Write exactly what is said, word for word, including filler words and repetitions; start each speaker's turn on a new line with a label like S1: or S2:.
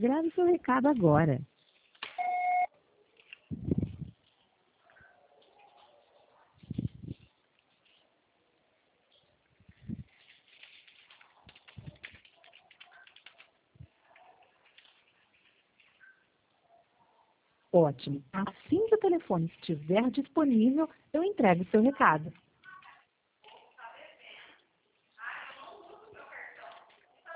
S1: Grave seu recado agora. Ótimo. Assim que o telefone estiver disponível, eu entrego o seu recado.